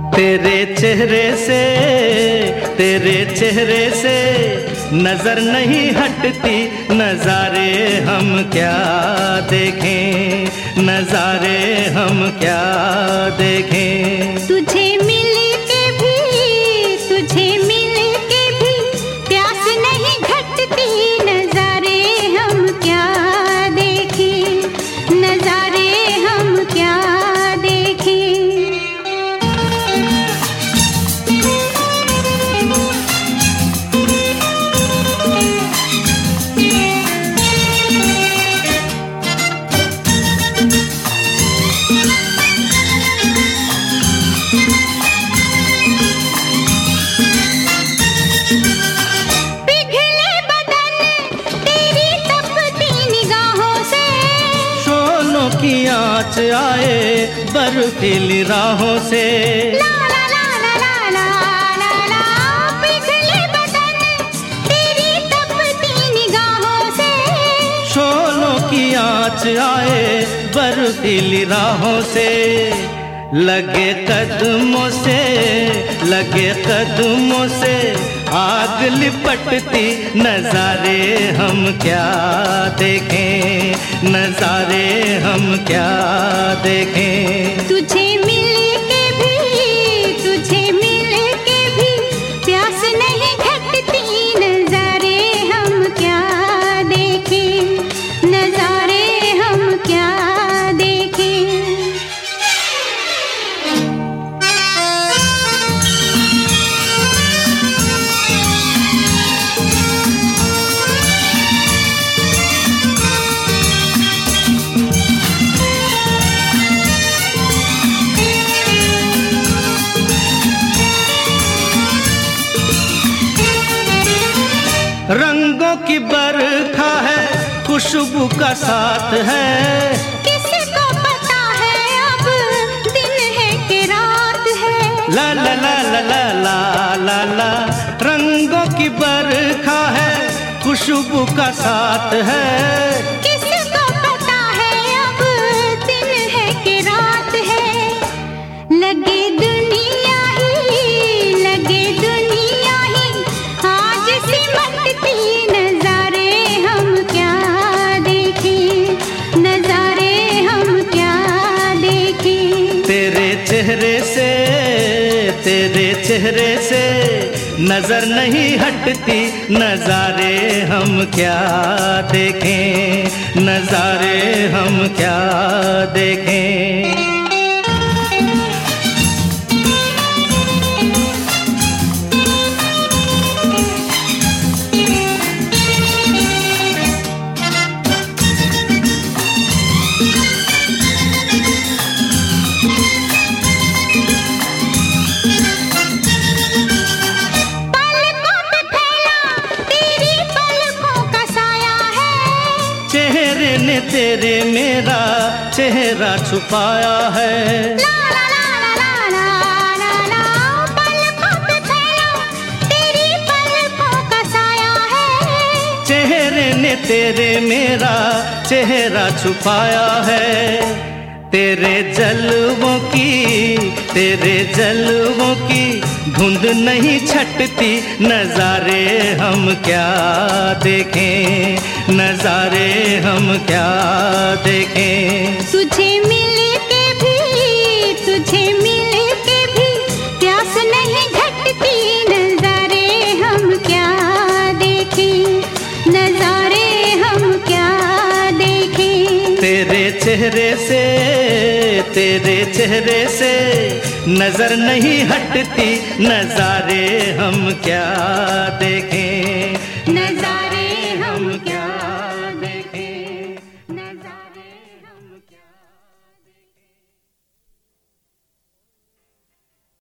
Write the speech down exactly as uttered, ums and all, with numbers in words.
तेरे चेहरे से तेरे चेहरे से नजर नहीं हटती, नजारे हम क्या देखें, नजारे हम क्या देखें। तुझे मिल के भी तुझे मिल के भी प्यास नहीं घटती, नजारे हम क्या देखें, नजारे हम क्या देखें। की आँच आए बर्फीली राहों से, ला ला ला ला ला ला ला ला पिघले बदन तेरी तपती निगाहों से। शोलों की आँच आए बर्फीली राहों से, लगे कदमों से लगे कदमों से आग लिपटती, नजारे हम क्या देखें, नजारे हम क्या देखें। तुझे मिल के भी तुझे मिल के भी प्यास नहीं घटती, नजारे हम क्या देखें, नजारे हम क्या देखें। रंगों की बरखा है, खुशबू का साथ है, किसको पता है अब दिन है कि रात है। ला ला ला ला ला ला ला ला रंगों की बरखा है, खुशबू का साथ है, किसको पता है अब दिन है कि रात है। लगे दुनिया ही लगे दुनिया ही आज सिमटती, नजारे हम क्या देखें, नजारे हम क्या देखें। तेरे चेहरे से तेरे चेहरे से नजर नहीं हटती, नजारे हम क्या देखें, नजारे हम क्या देखें। चेहरे ने तेरे मेरा चेहरा छुपाया है, ला ला ला ला ला ला ला पलकों पे फैला तेरी पलकों का साया है। चेहरे ने तेरे मेरा चेहरा छुपाया है, तेरे जलवों की तेरे जलवों की धुंध नहीं छटती, नजारे हम क्या देखें, नजारे हम क्या देखें। तुझे मिल के भी तुझे मिल के भी प्यास नहीं घटती, नजारे हम क्या देखें, नजारे हम क्या देखें। तेरे चेहरे से तेरे चेहरे से नजर नहीं हटती, नजारे हम क्या देखें, नजारे